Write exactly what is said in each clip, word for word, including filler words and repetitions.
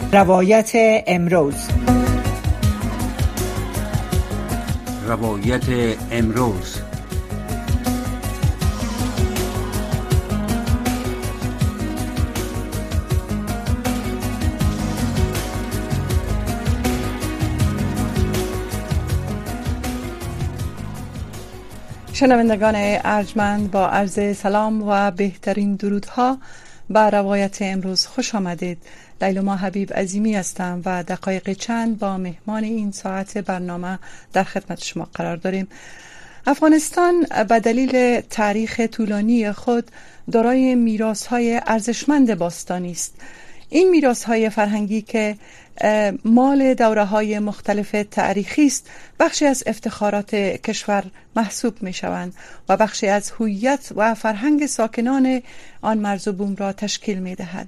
روایت امروز روایت امروز شنوندگان ارجمند، با عرض سلام و بهترین درودها به روایت امروز خوش آمدید. لیلما حبیب عظیمی هستم و دقایق چند با مهمان این ساعت برنامه در خدمت شما قرار داریم. افغانستان به دلیل تاریخ طولانی خود دارای میراث‌های ارزشمند باستانی است. این میراث‌های فرهنگی که مال دوره‌های مختلف تاریخی است، بخشی از افتخارات کشور محسوب می‌شوند و بخشی از هویت و فرهنگ ساکنان آن مرز و بوم را تشکیل می‌دهد.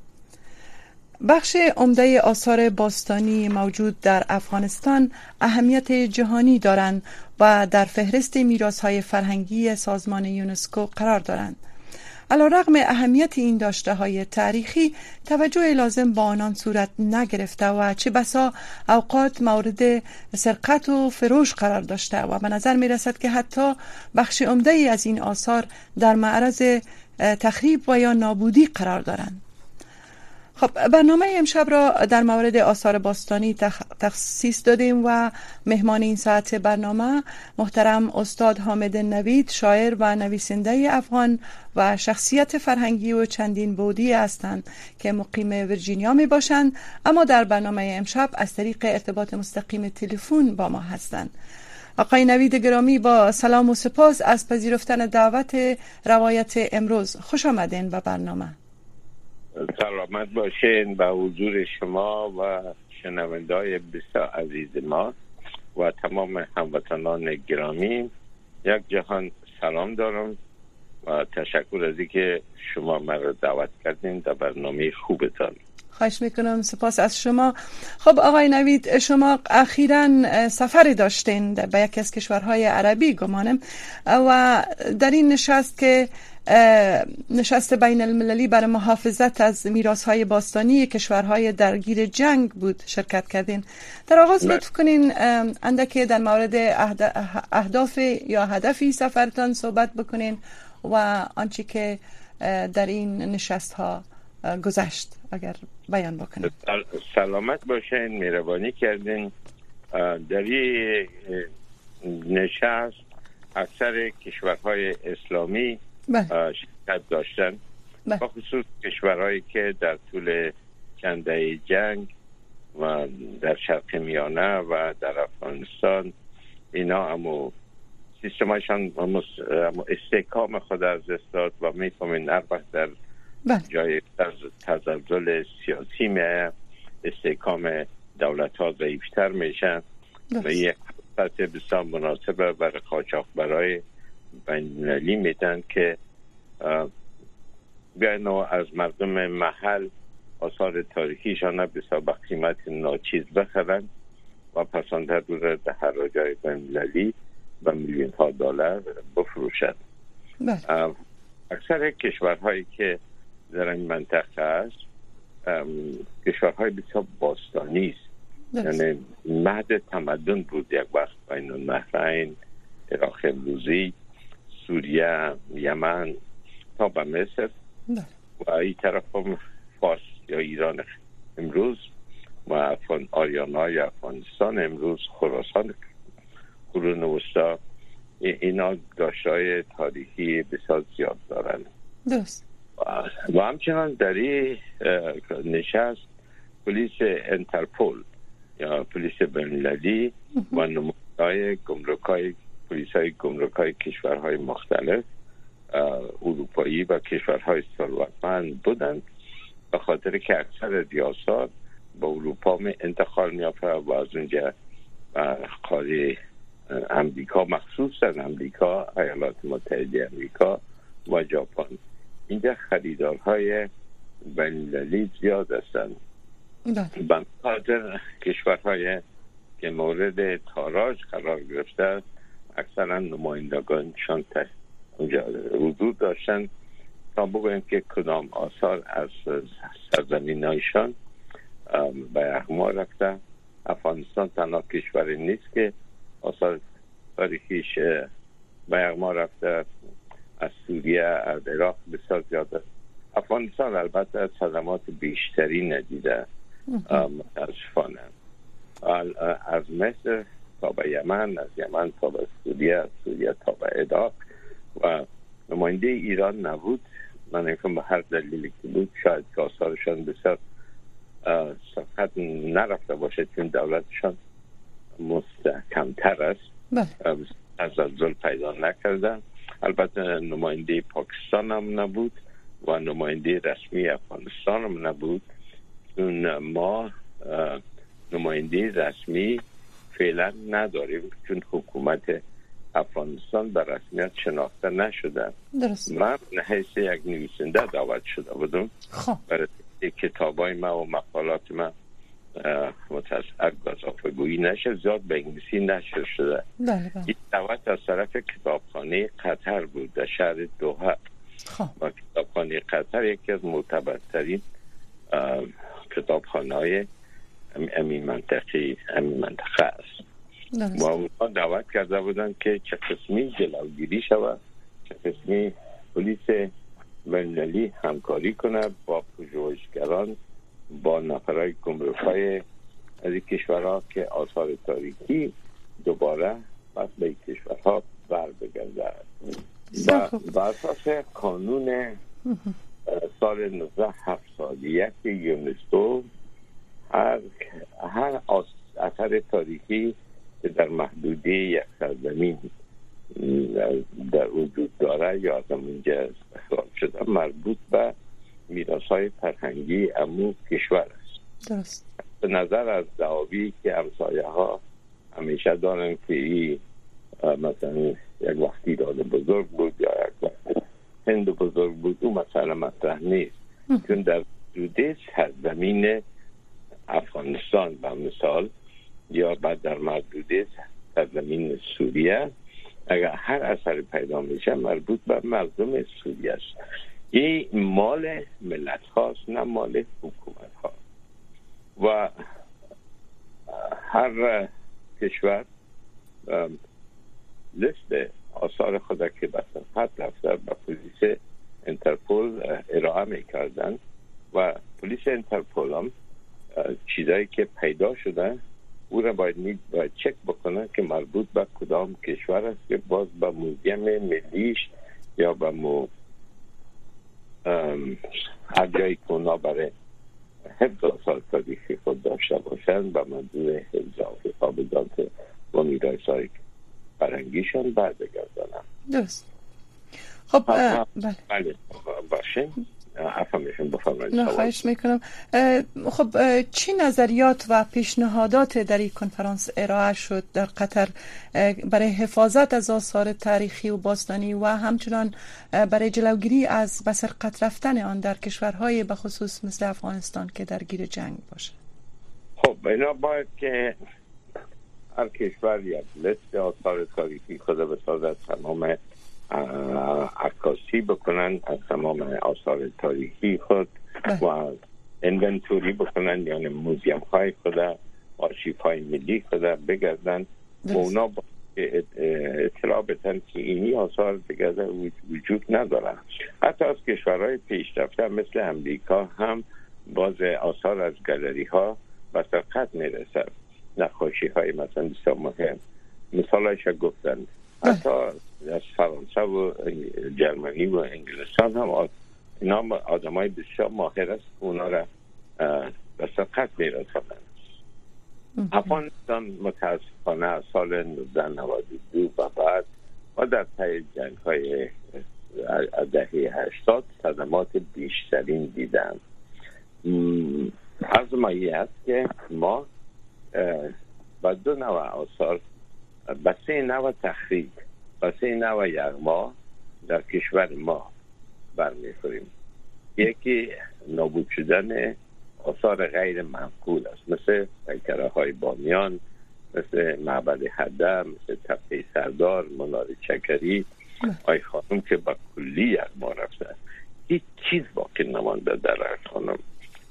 بخش عمده آثار باستانی موجود در افغانستان اهمیت جهانی دارند و در فهرست میراث‌های فرهنگی سازمان یونسکو قرار دارند. علی‌رغم اهمیت این داشته‌های تاریخی، توجه لازم با آنان صورت نگرفته و چه بسا اوقات مورد سرقت و فروش قرار داشته و به نظر می‌رسد که حتی بخش عمده‌ای از این آثار در معرض تخریب و یا نابودی قرار دارند. خب، برنامه امشب را در مورد آثار باستانی تخصیص دادیم و مهمان این ساعت برنامه محترم استاد حامد نوید، شاعر و نویسنده افغان و شخصیت فرهنگی و چندین بعدی هستند که مقیم ویرجینیا می باشند، اما در برنامه امشب از طریق ارتباط مستقیم تلفن با ما هستند. آقای نوید گرامی، با سلام و سپاس از پذیرفتن دعوت روایت امروز. خوش آمدین به برنامه. سلامت باشین به حضور شما و شنونده‌های بسیار عزیز ما و تمام هموطنان گرامی. یک جهان سلام دارم و تشکر از اینکه شما مرا دعوت کردین در برنامه خوبتان. خواهش میکنم، سپاس از شما. خب آقای نوید، شما اخیراً سفری داشتین به یکی از کشورهای عربی گمانم و در این نشست که نشست بین المللی برای محافظت از میراث‌های باستانی کشورهای درگیر جنگ بود شرکت کردین. در آغاز لطف کنین اندکی در مورد اهداف یا هدفی سفرتان صحبت بکنین و آنچه که در این نشست‌ها گذشت اگر بیان بکنین. سلامت باشین، مهربانی کردین. در این نشست اکثر کشورهای اسلامی شرکت داشتن، به خصوص کشورهایی که در طول چنده جنگ و در شرق میانه و در افغانستان اینا همو سیستمایشان همو استحکام خود از دست و میفهمین هر وقت در جای تزلزل سیاسی میه استحکام دولت ها ضعیفتر میشن و یک فرصت بسیار مناسبه برای قاچاق برای بین‌المللی میدن که بیاین از مردم محل آثار تاریخیشان بسیار با قیمت ناچیز بخرن و پسانده دور در هر جای بین‌المللی به میلیون ها دلار بفروشند. اکثر کشورهایی که در این منطقه است کشورهای بسیار باستانی است، یعنی مهد تمدن بود یک وقت بین النهرین، عراق امروزی، سوریه، یمن تا به مصر و این طرف هم فارس یا ایران امروز و افغان آریانای افغانستان امروز، خراسان قرون وسطی، اینا داشته‌های تاریخی بسیار زیاد دارند. درست. و همچنان در این نشست پلیس انترپول یا پلیس بین‌المللی و نماینده‌های گمرک‌های پلیس‌های گمرک‌های کشورهای مختلف اروپایی و کشورهای ثروتمند بودند، به خاطر که اکثر دیاسات به اروپا می انتقال می‌یافت و از اونجا قاره امریکا، مخصوصا امریکا، ایالات متحده امریکا و ژاپن، اینجا خریدارهای بین‌المللی زیاد هستند. به خاطر کشورهای که مورد تاراج قرار گرفته اکثرا نمایندگانشان اونجا حضور داشتن تا بگویم که کدام آثار از سرزمینایشان به یغما رفته. افغانستان تنها کشوری نیست که آثار تاریخیش به یغما رفته. از سوریه، از عراق بسیار زیاد است. افغانستان البته صدمات بیشتری ندیده متاسفانه. از مصر تا به یمن، از یمن تا به سوریه، از سوریه تا به عراق و نماینده ایران نبود. من اینکم به هر دلیلی که بود شاید که آثارشان بسیار سخت نرفته باشه چون دولتشان مستحکمتر است. از زلزل پیدا نکردن. البته نماینده پاکستان هم نبود و نماینده رسمی افغانستان هم نبود. چون ما نماینده رسمی فعلا نداریم چون حکومت افغانستان به رسمیت شناخته نشده. درست. من حیث یک نویسنده دعوت شده بودم. خب برای کتابای ما و مقالات ما متاسفانه گزافه‌گویی نشه، زیاد به انگلیسی نشر شده. بله بله. این دعوت از طرف کتابخانه قطر بود در شهر دوحه. خب و کتابخانه قطر یکی از معتبرترین کتابخانه‌های همین منطقه همین منطقه است. و اونها دعوت کرده بودن که چه قسمی جلوگیری شود، چه قسمی پلیس بین‌المللی همکاری کنه با پژوهشگران، با نفرای گمرک‌های از این کشورها که آثار تاریخی دوباره پس به این کشورها بر بگردد. و بر اساس قانون سال نوزده هفتاد و یک یونسکو هر هر اثر تاریخی که در محدوده یک سرزمین در وجود داره یا از اونجا استخراج شده مربوط به میراث‌های فرهنگی امو کشور است. درست. به نظر از دعاوی که همسایه ها همیشه دارن که این مثلا یک وقتی داده بزرگ بود یا یک وقت هند بزرگ بود، اون مسئله مطرح نیست. چون در حدود سرزمین افغانستان به مثال یا بعد در محدوده سرزمین سوریه اگر هر اثر پیدا میشه مربوط به مردم سوریه است. این مال ملت هاست نه مال حکومت ها. و هر کشور لیست آثار خود که به سرحد رفته به پلیس انترپول ارائه میکردن و پلیس انترپول هم چیزایی که پیدا شده او را باید می باید چک بکنه که مربوط به کدام کشور است که باز به موزیم ملیش یا به مو هر جایی که اونا برای حفظ آثار تاریخی خود داشته باشند به منظور حفظ حافظات و میراث‌های فرهنگیشان برگردانند. درست. خب بله باشه. افهمشون بفرمایید. نه خواهش میکنم. خب چی نظریات و پیشنهادات در این کنفرانس ارائه شد در قطر برای حفاظت از آثار تاریخی و باستانی و همچنان برای جلوگیری از به سرقت رفتن آن در کشورهای به خصوص مثل افغانستان که درگیر جنگ باشه؟ خب اینا باید که هر کشور یک لیست آثار تاریخی خود بسازد، تمام عکاسی بکنن از تمام آثار تاریخی خود و انونتوری بکنن، یعنی موزیم های خود، آرشیف های ملی خود بگردن و اونا با اطلاع بدن که اینی آثار دیگه وجود ندارن. حتی از کشورهای پیشرفته مثل امریکا هم باز آثار از گالری ها به سرقت میرسد. نقاشی های مثلا بسیار مهم مثال هایش گفتن. حتی از فرانسه و جرمنی و انگلستان هم اینا آدم های بسیار ماهر است اونا را به سرقت میرسانند. افغانستان متاسفانه از سال نوزده نود و دو و بعد و در طی جنگ های دهه هشتاد صدمات بیشترین دیدن. از مایی است که ما با دو نوع آثار با سه نوع تخریب با سه نوع یغما در کشور ما برمیخوریم. یکی نابود شدن آثار غیر معقول است، مثل پیکره های بامیان، مثل معبد هده، مثل تپه سردار، منار چکری. آی خانم که با کلی یغما رفته، هیچ چیز باقی نمانده در هر خانم.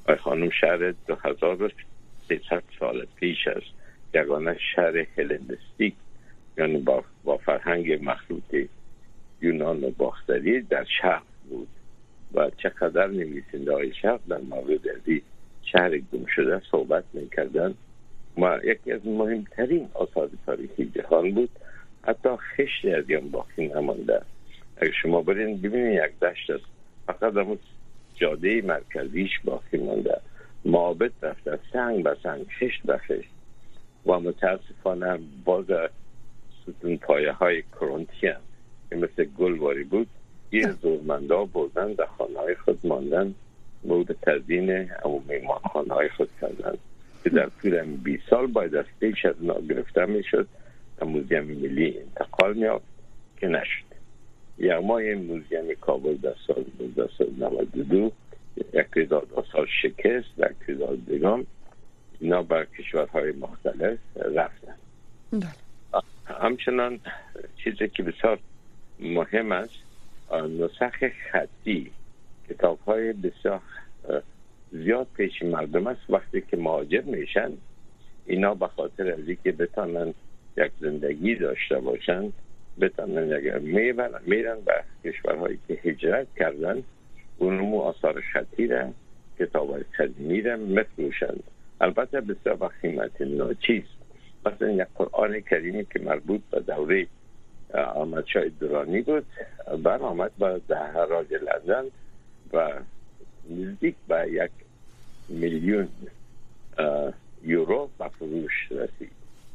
آی خانم شهر دو هزار و سیصد سال پیش است، یگانه شهر هلنیستیک یعنی با, با فرهنگ مخلوط یونان و باختری در شرق بود و چقدر نویسنده های شرق در مورد ازی شهر گم شده صحبت میکردن و یکی از مهمترین آثار تاریخی جهان بود. حتی خشت از این باقی نمانده. اگر شما برین ببینید یک دشت است، فقط همون جاده مرکزیش باقی مانده، معابد رفته سنگ به سنگ، خشت به خشت و متاسفانه باز ستون پایه های کرونتی هم که مثل گلواری بود یه زورمنده بودن در خانه های خود ماندن بود تزیین امو میمان خانه های خود کردن که در طول بیست سال باید از پیش از نا گرفته می شد در موزیم ملی انتقال می آفد که نشد. یک ماه موزیم کابل در سال هزار و نهصد و نود و دو یک تعداد آثار شکست و یک تعداد دیگه اینا بر کشورهای مختلف رفتن. همچنان چیزی که بسیار مهم است نسخ خطی کتاب های بسیار زیاد پیش مردم است. وقتی که مهاجر میشن اینا به خاطر از اینکه بتانن یک زندگی داشته باشن بتانن اگر میبرن میرن به کشورهایی که هجرت کردن اونمو آثار خطی را کتاب های قدیمی را مفروشند. البته بسیار با قیمت ناچیز، مثلا یک قرآن کریمی که مربوط به دوره احمد شاه درانی بود برآمد با در حراج لندن و نزدیک به یک میلیون یورو به فروش رسید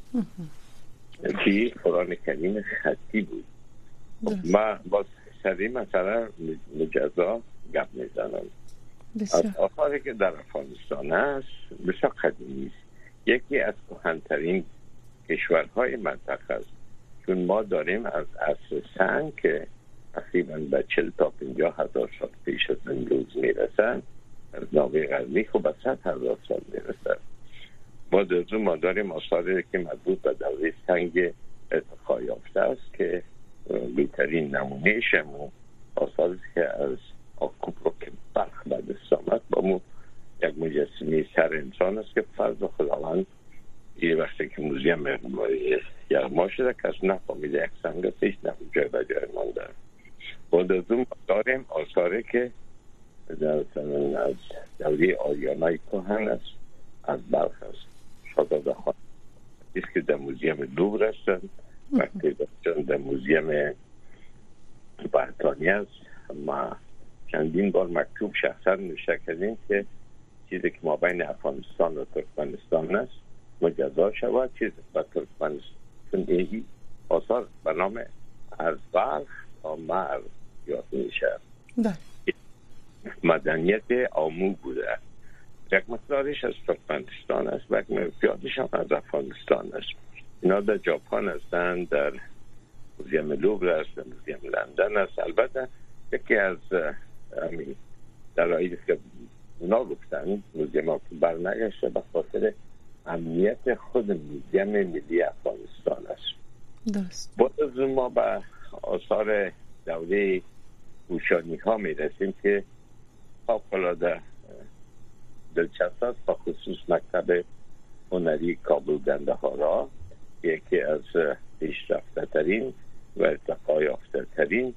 که قرآن کریم خطی بود. ما با سری مثلا مجزا گپ میزنم. از آثاری که در افغانستان است بسیار قدیمی است، یکی از کهن‌ترین کشورهای منطقه است، چون ما داریم از عصر سنگ که تقریبا به چهل تا پنجاه هزار سال پیش از امروز میرسن، از ناوه غربی خب به صد هزار سال میرسن. ما در ما داریم آثاری که مربوط به دوره سنگ ارتقا یافته است که بهترین نمونهش هم آثاری که از آکوب رو که برخ به دست آمد با مو یک مجسمه سر انسان است که فرض خداوند یه وقتی که موزیم یغما شده کس نفهمیده یک سنگ پیش نمون جای به جای مانده. بعد از اون داریم آثاری که از دوره آریانای کهن است، از بلخ است، شاداده خان است که در موزیم لوور هستند وقتی در موزیم بریتانیا است. ما چندین بار مکتوب شخصا نوشته کردیم که چیزی که ما بین افغانستان و ترکمنستان است مجزا شود، چیز با ترکمنستان ایهی آثار به نام از بلخ تا مرز یاد میشه. مدنیت آمو بوده. یک مقدارش از ترکمنستان است و یک مقدارش هم از افغانستان است. اینا در ژاپن هستند، در موزیم لوور است، در موزیم لندن است. البته یکی از همین دلایلی که اونا گفتن موزیم ها برنگشته به خاطر امنیت خود موزیم ملی افغانستان است. درست. بعد از ما به آثار دوره کوشانی ها می رسیم که فوق‌العاده دلچسب است، با خصوص مکتب هنری کابل گندهارا یکی از پیشرفته ترین و ارتقا یافته ترین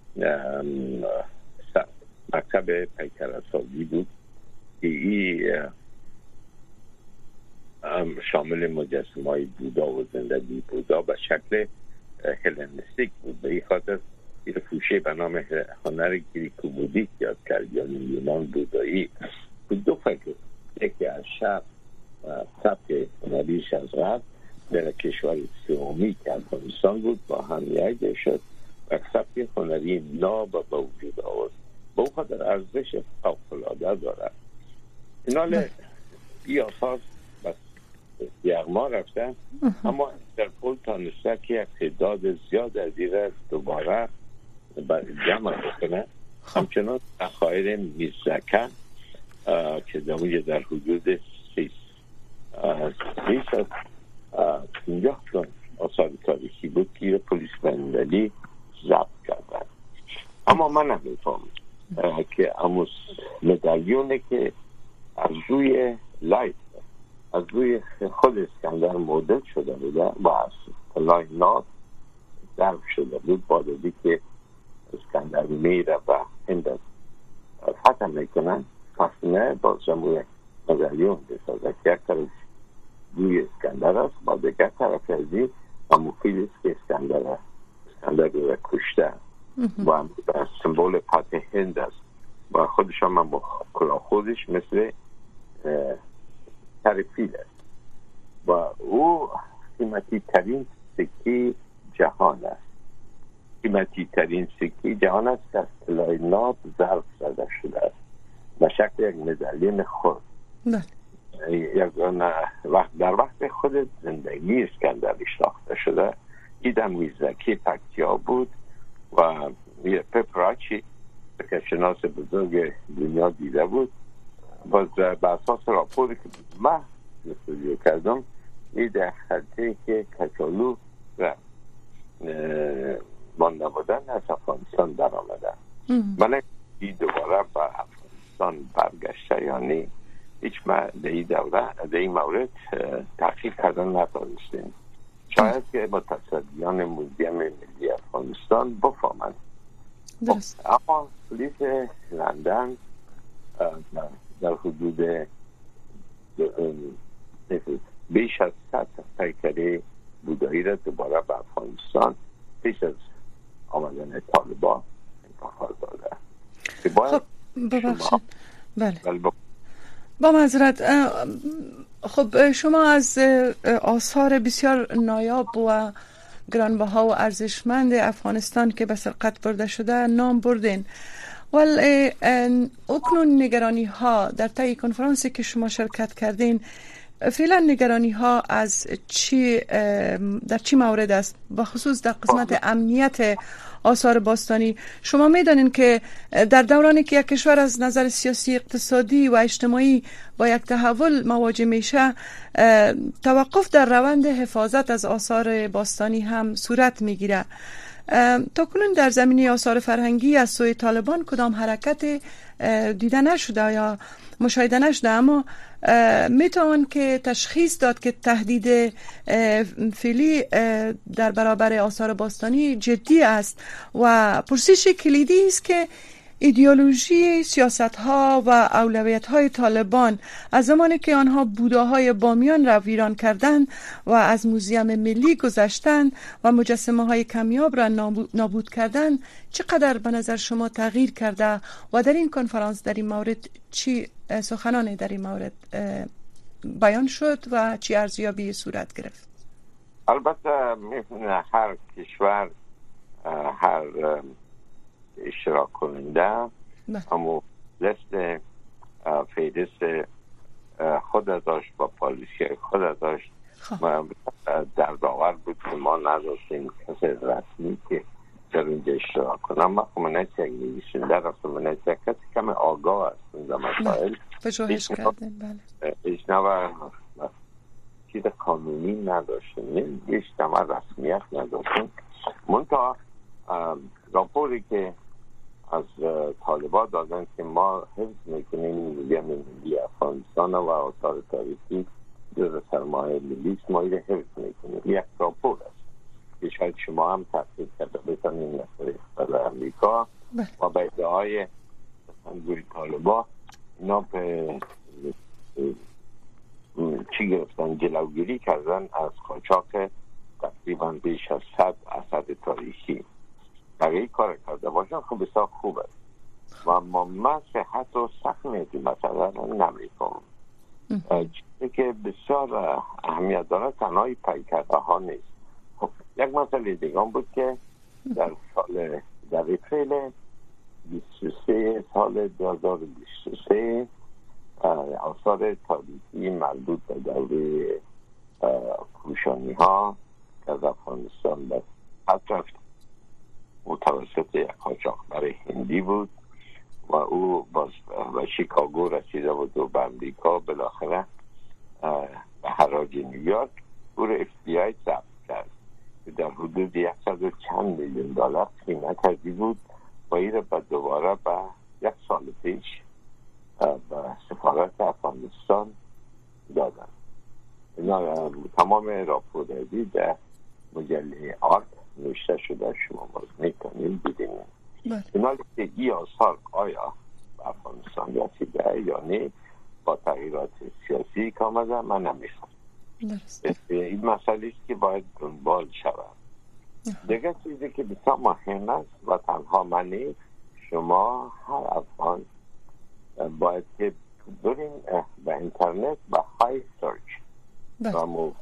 مکتب پیکرسازی بود که این شامل مجسمه های بودا و زندگی بودا به شکل هلنیستیک بود. به این خاطر این فوشه به نام هنر گریکو بودیک یاد کرد، یعنی یونان بودایی بود. دو فکر، یکی از شرق سبک هنریش از غرب در کشور سومی که افغانستان بود با هم یکی شد و سبک هنری ناب به وجود آورد. با اون خاطر ارزش فوق‌العاده دارد. اینال این آثار بس یغما رفتن، اما در پول تانسته که یک تعداد زیاد از این را دوباره جمع بکنه. همچنان اخایر میزدکن که در در حدود سیس پنجاه تن آثار تاریخی بود که پلیس بندلی ضبط کردن. اما من نمیفهم که اموس مدالیونه که از روی لایت از روی خود اسکندر مدل شده بوده و از لاینات ضرب شده بود. بادادی که اسکندر میره و هند فتح میکنن فصله باز جمعوی مدلیون بسازه که یک طرف روی اسکندر است با دیگر طرف ازی و مفید است که اسکندر اسکندر رو کشته و سمبول فتح هند است و خودش هم با کلا خودش مثل ترفیل است و او قیمتی ترین سکه جهان است. قیمتی ترین سکه جهان است که از طلای ناب ضرب زده شده است و شکل یک مدالیون خود یک وقت در وقت خود زندگی اسکندر شناخته شده. ایدم میرزکی پکتیا بود و پپراچی که شناس بزرگ دنیا دیده بود. باز به اساس راپوری که من استودیو کردم این در خطه که کچالو و مانده بودن از افغانستان در آمده. من این دوباره به افغانستان برگشته یعنی هیچ ما در این دوره در این مورد تحقیق کردن نتانستیم. شاید که متصدیان موزیم ملی افغانستان بفهمند. اما پلیس لندن در حدود بیش از صد پیکره بودایی را دوباره به افغانستان پیش از آمدن طالبان انتقال داده. خب ببخشید بله با معذرت. خب شما از آثار بسیار نایاب و گرانبها و ارزشمند افغانستان که به سرقت برده شده نام بردین، ولی اکنون نگرانی ها در طی کنفرانسی که شما شرکت کردین فعلا نگرانی ها از چی در چی مورد است؟ بخصوص در قسمت امنیت آثار باستانی. شما میدانین که در دورانی که یک کشور از نظر سیاسی، اقتصادی و اجتماعی با یک تحول مواجه میشه، توقف در روند حفاظت از آثار باستانی هم صورت میگیره. تا کنون در زمینه آثار فرهنگی از سوی طالبان کدام حرکت دیده نشده یا مشاهده نشده، اما میتوان که تشخیص داد که تهدید فعلی در برابر آثار باستانی جدی است و پرسش کلیدی است که ایدئولوژی، سیاست‌ها و اولویت‌های طالبان از زمانی که آنها بوداهای بامیان را ویران کردند و از موزیم ملی گذشتند و مجسمه‌های کمیاب را نابود کردند چقدر به نظر شما تغییر کرده و در این کنفرانس در این مورد چی سخنان در این مورد بیان شد و چی ارزیابی صورت گرفت؟ البته می‌تونه هر کشور هر اشتراک کننده اما لست فیدست خود داشت با پالیسی خود داشت. در باور بود که ما نداشتیم کسی رسمی که در اینجا اشتراک کنم. ما خمانیت یک نویسنده رفتم منیت یک کسی کم آگاه است این مسائل پژوهش کردن. بله ایشنوا چیز قانونی نداشتیم، ایشنوا رسمیت نداشتیم. منتها راپوری که از طالبان دادن که ما حفظ میکنیم موزیم ملی افغانستان و آثار تاریخی جز سرمایه ملی است، ما این حفظ میکنیم. یک راپور است که شاید شما هم تحقیق کرده بتانیم در امریکا و به ادعای گروه طالبان اینا به چی گرفتن؟ جلوگیری کردن از قاچاق تقریبا بیش از صد اثر تاریخی. اگه این کار کرده باشن خب بسیار خوب است و ما من صحت و سخت میدیم مثلا نمیکنم. چیزی که بسیار اهمیت داره تنهای پیکرده ها نیست. خب یک مسئله دیگه بود که در سال در اپریل بیست و سه سال دو هزار و بیست و سه آثار تاریخی مربوط به دوره کوشانی ها که از افغانستان به رفت متوسط یک قاچاق برای هندی بود و او باز به شیکاگو رسیده بود و به امریکا بالاخره به حراج نیویورک او رو اف بی آی ضبط کرد که در حدود صد و چند میلیون دلار قیمت هدی بود و این رو به دوباره به یک سال پیش به سفارت افغانستان دادن. اینا تمام راپوردی در مجله آرت نوشته شده، شما باز میکنیم ببینید. اینا که این آثار آیا به افغانستان رسیده یا نه با تغییرات سیاسی که آمده من نمیخوام. این مسئله است که باید دنبال شود. دیگه چیزی که بسیار مهم است و تنها منی شما هر افغان باید که برین به اینترنت به های سرچ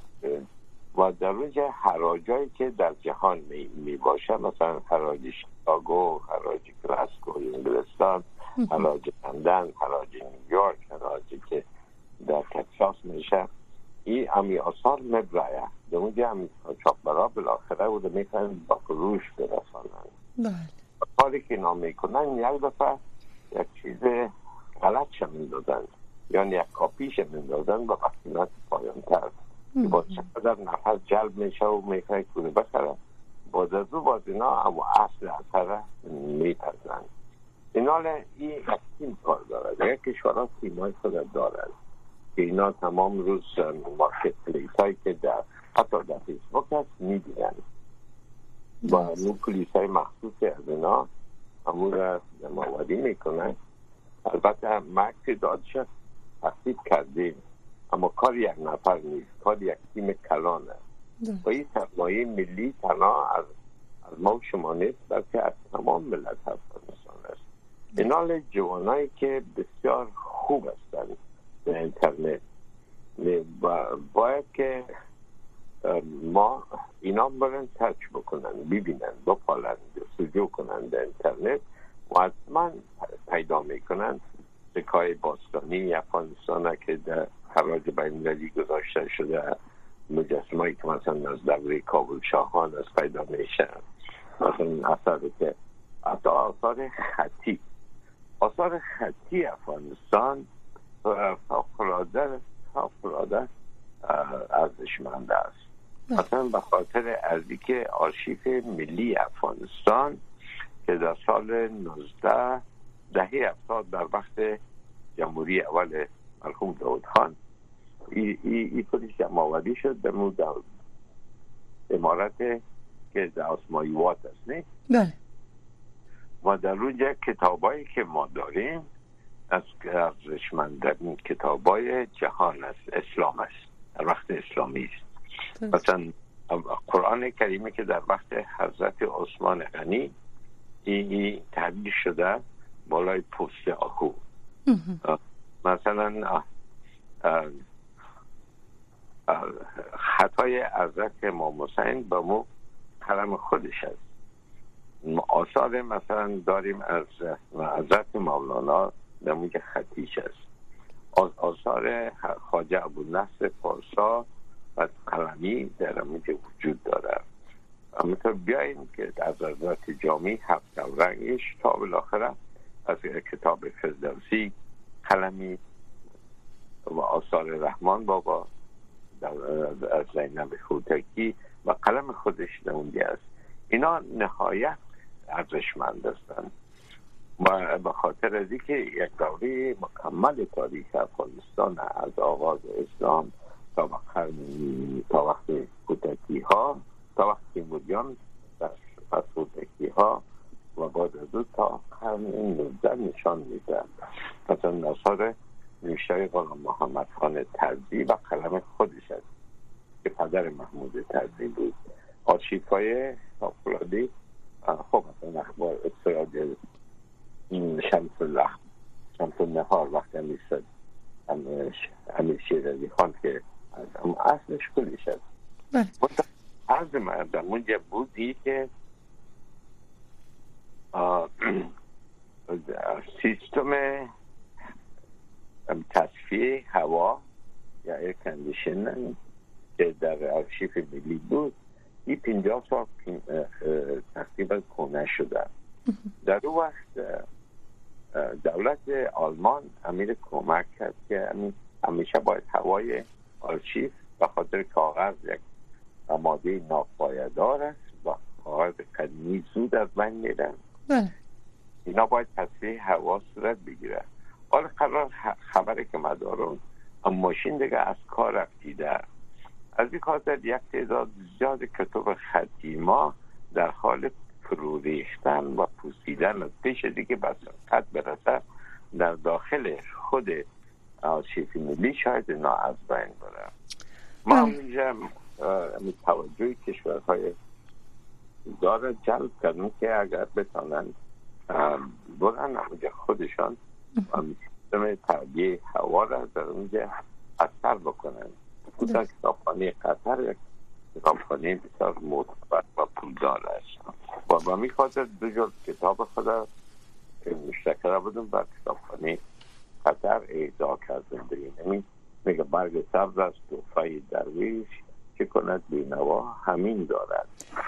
و در روز حراجایی که در جهان می, می باشه، مثلا حراج شیکاگو، حراج گلاسکو انگلستان، حراج لندن، حراج نیویورک، حراجی که در تکساس میشه، این امی آثار مبرایه در اونجا امی چاپبرا بالاخره بوده میکنن با فروش برسانن. کاری که اینا میکنن یک دفعه یک چیز غلط شمین دادن یا یک کاپیش من دادن با قسمت پایان تر که با چقدر نفس جلب میشه و میکنه کنه بخره باز از او باز اینا اما اصل اثر میپرزن. اینا این یک تیم کار داره. دیگه کشورها تیمای خود دارن که اینا تمام روز مارکت پلیس هایی که در حتی در فیسبوک هست میبینن با نو پلیس های مخصوص از اینا همون را دماوری میکنن. البته مکسی داد شد تصدیب کردیم اما کار یک نفر نیست، کار یک تیم کلانه و این سرمایه ملی تنها از از ما شما نیست بلکه از تمام ملت افغانستان است. اینال جوانایی که بسیار خوب هستند در اینترنت و باید که ما اینا برن سرچ بکنن، ببینن، بپالن، جستجو کنن در اینترنت و حتما پیدا میکنن سکای باستانی افغانستان که در حراج بین‌المللی گذاشته شده، مجسمه‌ای که مثلا از دوره کابل شاهان از پیدا میشه، مثلا اثاری که حتی آثار خطی آثار خطی افغانستان فوق‌العاده فوق‌العاده ارزشمند است. مثلا به خاطر ارزی که آرشیف ملی افغانستان که در سال نوزده دهه هفتاد در وقت جمهوری اول مرحوم داود خان ای ای ای خودش جمع‌آوری شد در مورد امارت که در آسمایوات است نه؟ بله. و در اونجا کتابایی که ما داریم از ارزشمندترین کتابای جهان است، اسلام است، در وقت اسلامی است. مثلا قرآن کریمه که در وقت حضرت عثمان غنی این ای تحریف شده بالای پست آهو. مثلا آه آه آه خطای حضرت امام حسین با مو قلم خودش است. آثار مثلا داریم از حضرت مولانا نمون که خطیش است. آثار خواجه ابوالنصر پارسا و قلمی در همون که وجود داره. اما تو بیاییم که از حضرت جامی هفت رنگش تا بالاخره از کتاب فردوسی قلمی و آثار رحمان بابا از زینب خوتکی و قلم خودش در اونجا است. اینا نهایت ارزشمند هستند و به خاطر از اینکه یک دوره مکمل تاریخ افغانستان از آغاز اسلام تا وقت تا وقت خوتکی ها تا وقت تیموریان پس خوتکی ها و بعد از اون تا قرن نوزده نشان میده. مثلا آثار نوشته غلام محمد خان طرزی و قلم خودش است که پدر محمود طرزی بود. آرشیف‌های فوق‌العاده خب مثلا اخبار استراد شمس الله شمس النهار وقتی میشد امیر شیرازی خان که از اصلش کلیش است. عرض مردم اونجا بودی که سیستم تصفیه هوا یا ایر کندیشن که در آرشیف ملی بود این پنجاه سال تقریبا کنه شده. در اون وقت دولت آلمان امیر کمک کرد که همیشه باید هوای آرشیف به خاطر کاغذ یک ماده ناپایدار است و کاغذ قدیمی زود از بین میرن. اینا باید تصفیه هوا صورت بگیره. حالا قرار خبری که ما دارم ماشین دیگه از کار رفتیده. از این خاطر یک تعداد زیاد کتاب خطی ما در حال فرو ریختن و پوسیدن از پیش دیگه بس خط برسه در داخل خود آرشیف ملی شاید اینا از بین بره. ما همینجا توجه کشورهای داره جلب کردن که اگر بتانن برن اونجا خودشان سیستم تعبیه هوا را در اونجا اثر بکنن. خصوصا کتابخانه قطر یک کتابخانه بسیار معتبر و پولدار است و با می خاطر دو جلد کتاب خود مشتکره بودم و کتابخانه قطر اهدا کردن بریم. میگه برگ سبز است توفای درویش چه کند بینوا همین دارد.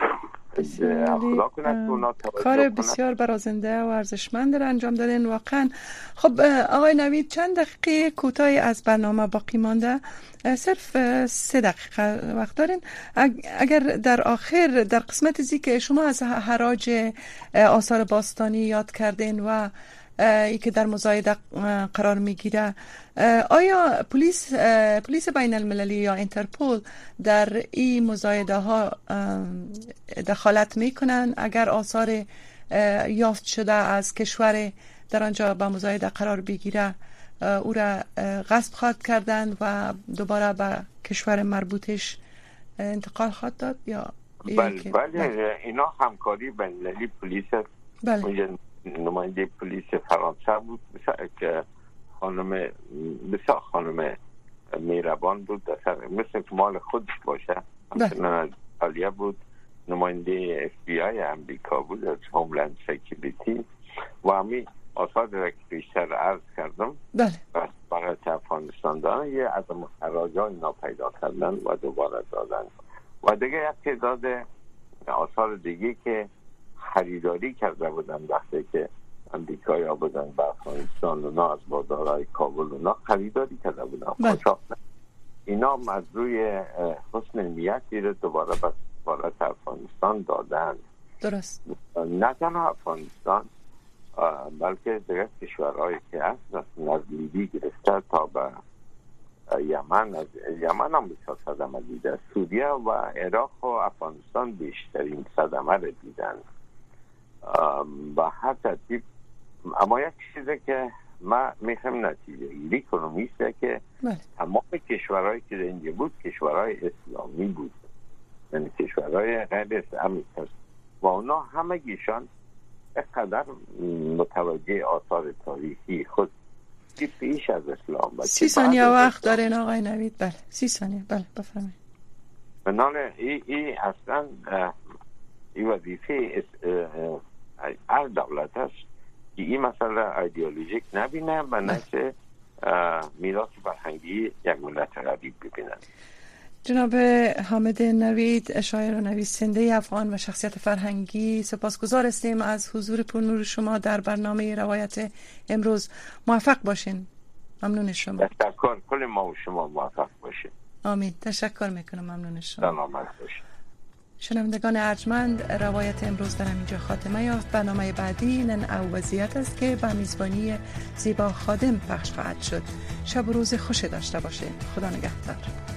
کار بسیار برازنده و ارزشمند را انجام دادین واقعا. خب آقای نوید، چند دقیقه کوتاهی از برنامه باقی مانده، صرف سه دقیقه وقت دارین. اگر در آخر در قسمت زی که شما از حراج آثار باستانی یاد کردین و ای که در مزایده قرار میگیره، آیا پلیس پلیس بین المللی یا اینترپول در این مزایده ها دخالت میکنن اگر آثار یافت شده از کشور در آنجا با مزایده قرار بگیره او را غصب خواهد کردن و دوباره به کشور مربوطش انتقال خواهد داد؟ یا بله بله اینا همکاری بین المللی پلیس است. بله. نماینده پلیس فرانسه بود که خانم بسیار خانم میربان بود، مثل مال خودش باشه. مثلا ایتالیا بود، نماینده اف بی آی امریکا بود از هوملند سکیوریتی و همین آثار را که بیشتر عرض کردم بله. و برای افغانستان دارن یه از حراجای اینا پیدا کردن و دوباره دادن و دیگه یک تعداد آثار دیگه که خریداری کرده بودن وقتی که امریکایی ها بودن به افغانستان اونا از بازارهای کابل اونا خریداری کرده بودن قاچاق. اینا از روی حسن نیتی رو دوباره به سفارت افغانستان دادن. درست. نه تنها افغانستان بلکه دیگر کشورهایی که هست از لیبی گرفته تا به یمن، از یمن هم بسیار صدمه دیده. سوریه و عراق و افغانستان بیشترین صدمه رو دیدن و هر ترتیب. اما یک چیزی که ما میخوام نتیجه گیری کنم ایسته که تمام کشورهایی که اینجا بود کشورهای اسلامی بود، یعنی کشورهای غیر اسلامی و اونا همه گیشان اقدر متوجه آثار تاریخی خود که پیش از اسلام بود. سی ثانیه وقت دارین آقای نوید. بله سی ثانیه. بله بفرمایید. منان ای, ای اصلا این وظیفه هر دولت است که این مسئله ایدئولوژیک نبینه و نه که میراث فرهنگی یک ملت غریب ببینن. جناب حامد نوید، شاعر و نویسنده افغان و شخصیت فرهنگی، سپاسگزار هستیم از حضور پرنور شما در برنامه روایت امروز. موفق باشین. ممنون شما. تشکر. کل ما و شما موفق باشین. آمین. تشکر میکنم. ممنون شما. سلامت باشین. شنوندگان ارجمند، روایت امروز در اینجا خاتمه یافت. برنامه بعدی نن او وضعیت است که به میزبانی زیبا خادم پخش خواهد شد. شب و روز خوش داشته باشید. خدا نگهدار.